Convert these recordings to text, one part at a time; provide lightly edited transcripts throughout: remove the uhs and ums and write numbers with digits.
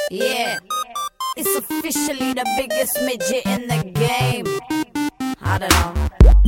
Yeah, it's officially the biggest midget in the game. I don't know.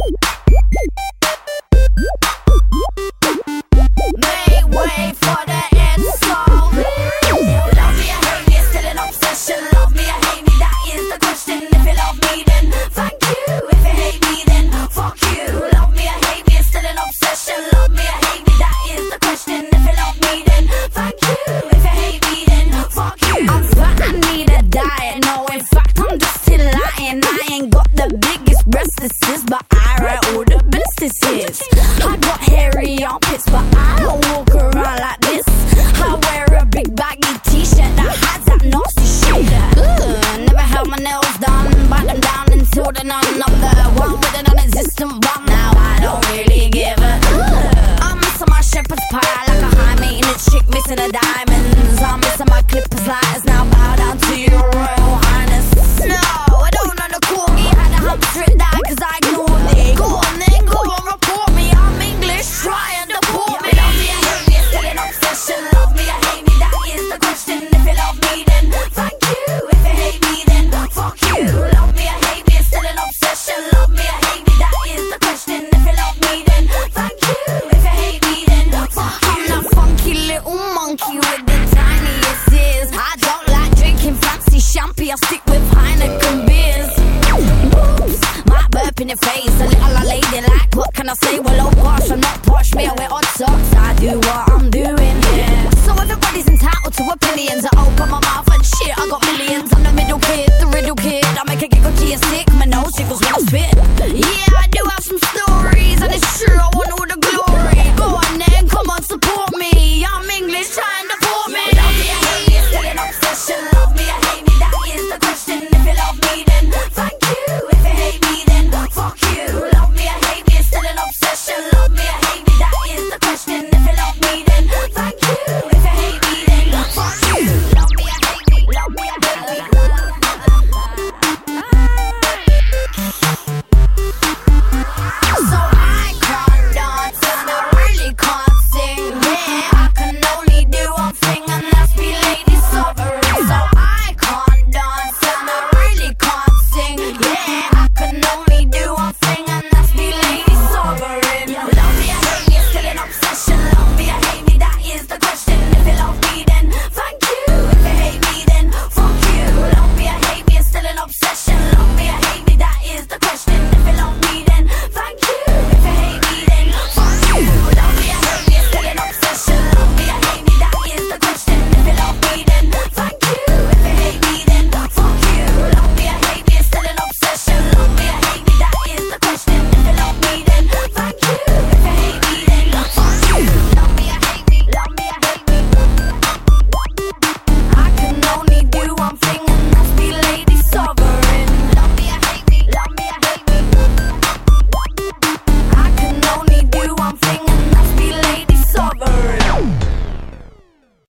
Make way for the end song. Love me or hate me, it's still an obsession. Love me or hate me, that is the question. If you love me, then thank you. If you hate me, then fuck you. Love me or hate me, it's still an obsession. Love me or hate me, that is the question. If you love me, then thank you. If you hate me, then fuck you. I'm fat, I need a diet. No, in fact, I'm just still lying. I ain't got the biggest breasts, this is, but I write all the best this is. I got hairy armpits, but I don't walk around like this. I wear a big baggy t-shirt that has that nasty shit. Never held my nails done, bite them down until they're none. I'm the one with an non-existent bum. Now I don't really give a I'm missing my shepherd's pie like a high maintenance chick missing the diamonds. I'm missing my clippers lighters. Now bow down to your royal highness. No, I don't know the corgi. Had a hump straight die cause I ignored it. Go on then, go on, report me. I'm English, try and deport me. Love me or hate me, it's still an obsession. Love me or hate me, that is the question. If you love me, then thank you. If you hate me, then fuck you. Love me or hate me, it's still an obsession. Love me or hate me, that is the question. If you love me, then thank you. If you hate me, then fuck you. I'm that funky little monkey with the tiniest ears. I don't like drinking fancy champagne, I stick with Heineken beers. Oops, might burp in your face, a little old lady like, what can I say? Well, oh gosh, I'm not posh, me I wear odd socks. I do what I'm doing, yeah. So everybody's entitled to opinions. I open my mouth